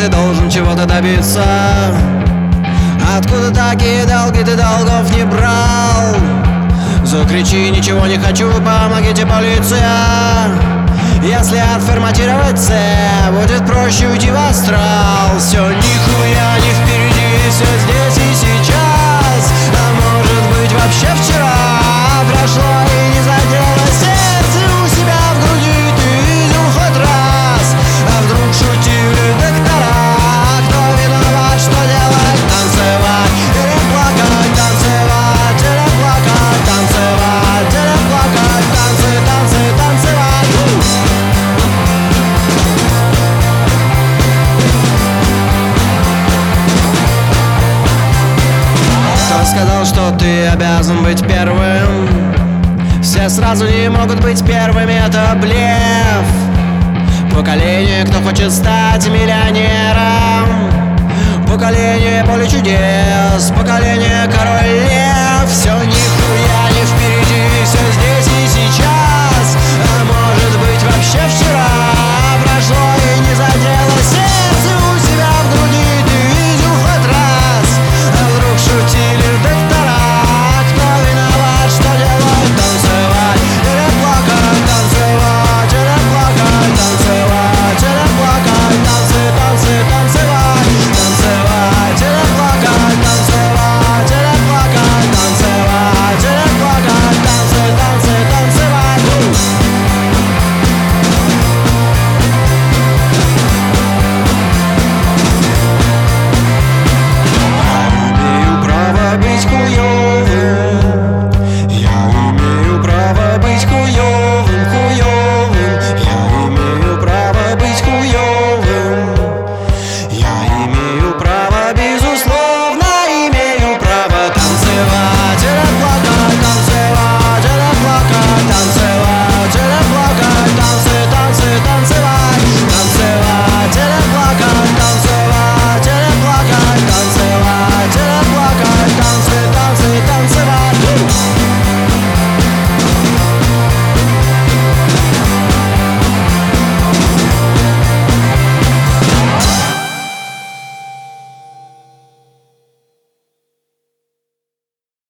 ты должен чего-то добиться. Откуда такие долги, ты долгов не брал? Закричи: ничего не хочу, помогите, полиция. Если отформатировать C, будет проще уйти в астрал. Все нихуя не впереди, все здесь и сейчас. А может быть вообще вчера прошло и не задело сердце у себя в груди. Ты видел хоть раз, а вдруг шутили доктора? Кто виноват, что делать? Танцевать или плакать? Танцевать или плакать? Танцевать или плакать? Танцы, танцы, танцевать. Кто сказал, что ты обязан быть первым? Все сразу не могут быть первыми, это блеф. Поколение, кто хочет стать миллионером. Поколение поле чудес. Поколение король